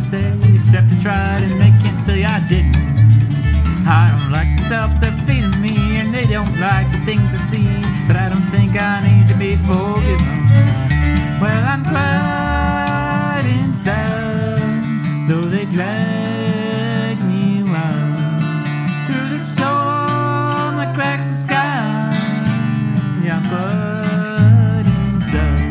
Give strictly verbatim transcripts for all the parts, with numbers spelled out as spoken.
say, except I tried and they can't say I didn't. I don't like the stuff they're feeding me, and they don't like the things I see, but I don't think I need to be forgiven. Well, I'm quiet inside, though they drag me wild through the storm that cracks the sky. Yeah, I'm quiet inside.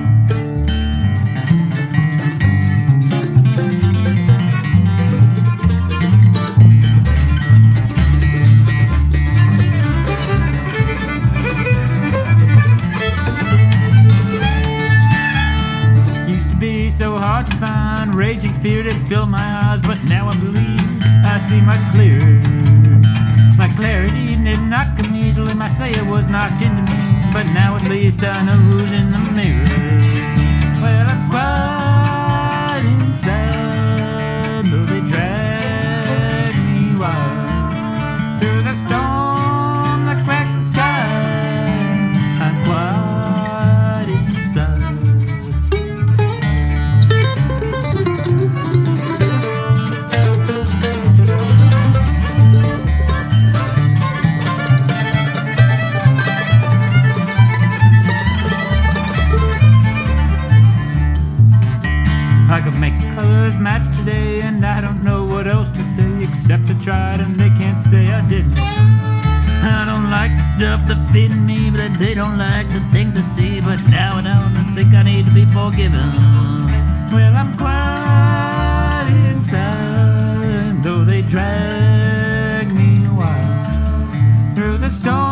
Be so hard to find, raging fear that filled my eyes, but now I believe I see much clearer. My clarity did not come easily, my slayer was knocked into me, but now at least I know who's in the mirror. Well, I'm quiet inside, though they drag me wild through the storm that cracks the sky. I'm quiet inside. I could make colors match today, and I don't know what else to say, except I tried and they can't say I didn't. I don't like the stuff they're feeding me, but they don't like the things I see, but now I don't think I need to be forgiven. Well, I'm quiet inside, though they drag me wild through the storm